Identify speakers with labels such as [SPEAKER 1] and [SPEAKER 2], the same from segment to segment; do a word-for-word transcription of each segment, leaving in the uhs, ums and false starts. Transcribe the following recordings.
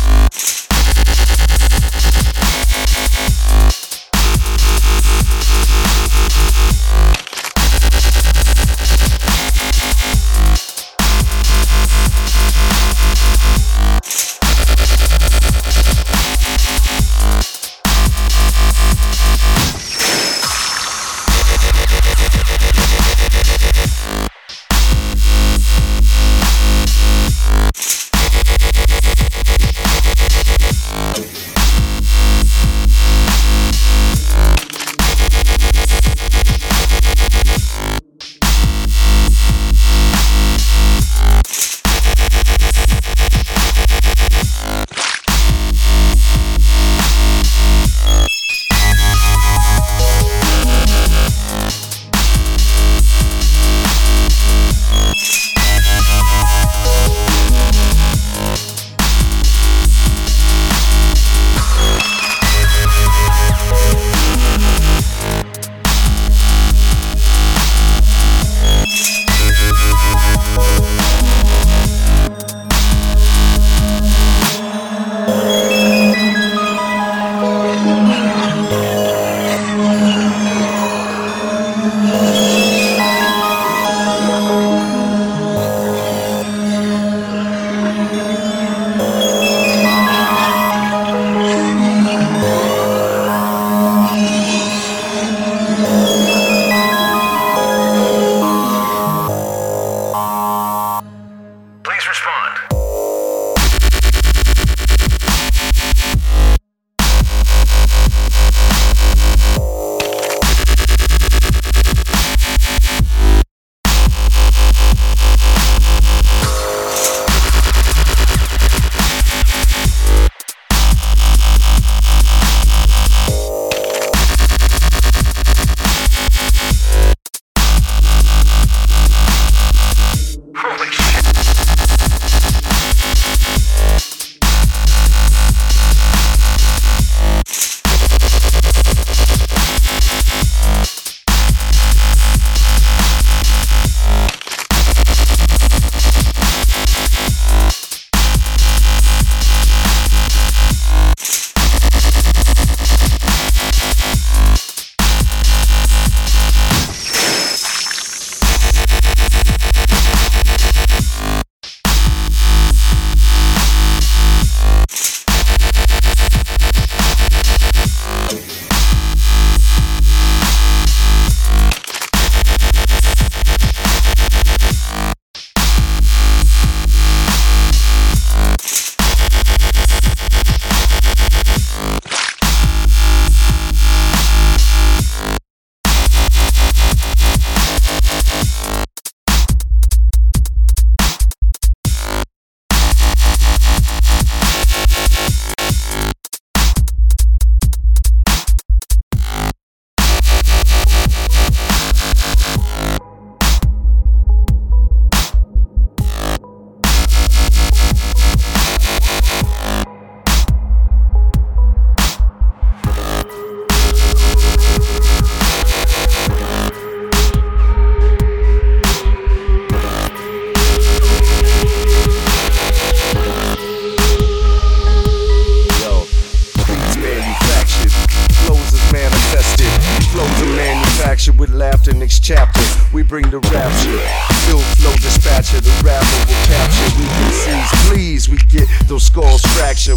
[SPEAKER 1] action with laughter. Next chapter, we bring the rapture. Still flow dispatcher, the rapper will capture. We can seize, please, we get those skulls fractured.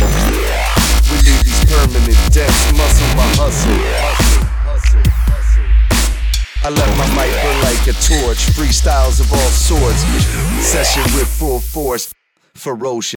[SPEAKER 1] We leave these permanent dents, muscle my hustle. I let my mic burn like a torch, freestyles of all sorts. Session with full force, ferocious.